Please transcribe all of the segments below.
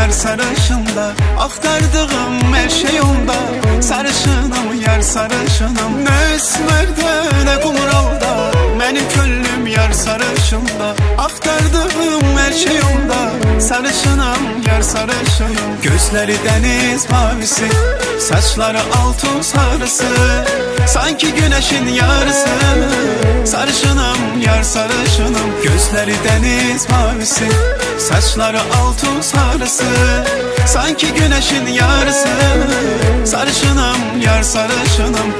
yar sarışında, aktardığım her şey onda. Sarışınım yar sarışınım, ne esmerde ne kumralda, benim könlüm yar sarışında. Aktardığım her şey onda, sarışınım yar sarışınım. Gözleri deniz mavisi, saçları altın sarısı, sanki güneşin yarısı. Sarışınım yar sarışınım, gözleri deniz mavisi, saçları altın sarısı, sanki güneşin yarısı. Sarışınım yar sarışınım.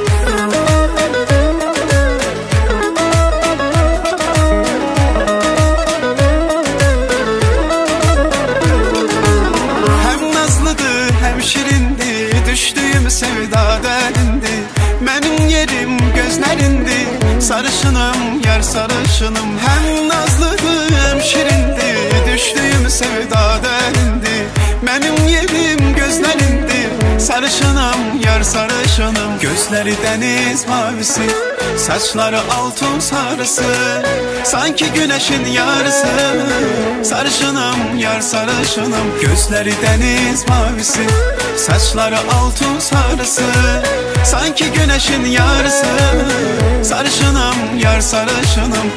Hem nazlıdı hem şirindi, düştüğüm sevda derindi. Benim yerim gözlerindi, sarışınım yar sarışınım. Hem nazlıdı hem şirindi, düştüğüm sevda derindi. Benim yerim gözlerindi, sarışınım yar sarışınım. Gözleri deniz mavisi, saçları altın sarısı, sanki güneşin yarısı. Sarışınım yar sarışınım, gözleri deniz mavisi, saçları altın sarısı, sanki güneşin yarısı. Sarışınım yar sarışınım.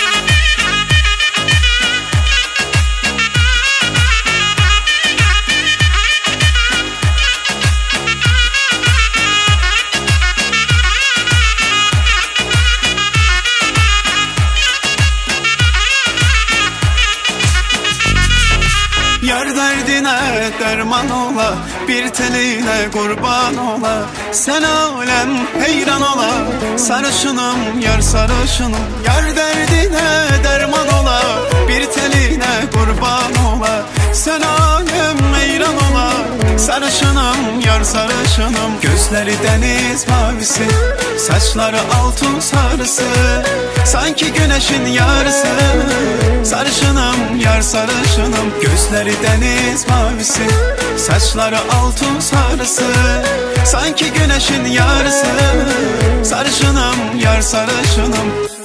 Yar derdine derman ola, bir teline kurban ola. Sen alem heyran ola, sarışınım yar sarışınım. Yar derdine derman ola, bir teline kurban ola. Sen alem heyran ola, sarışınım yar sarışınım. Gözleri deniz mavisi, saçları altın sarısı, sanki güneşin yarısı. Sarışınım yar sarışınım, gözleri deniz mavisi, saçları altın sarısı, sanki güneşin yarısı. Sarışınım yar sarışınım.